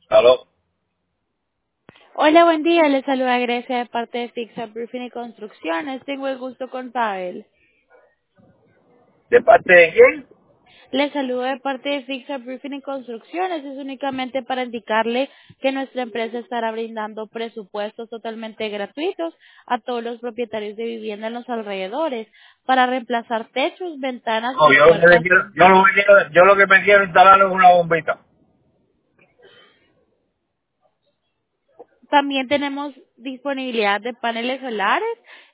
Aló. Hola, buen día. Les saluda Grecia de parte de Fixa Roofing y Construcciones. Tengo el gusto con Pavel. ¿De parte de quién? Les saludo de parte de Fixa Roofing y Construcciones. Es únicamente para indicarle que nuestra empresa estará brindando presupuestos totalmente gratuitos a todos los propietarios de vivienda en los alrededores para reemplazar techos, ventanas No, y puertas. yo lo que me quiero instalar es una bombita. También tenemos disponibilidad de paneles solares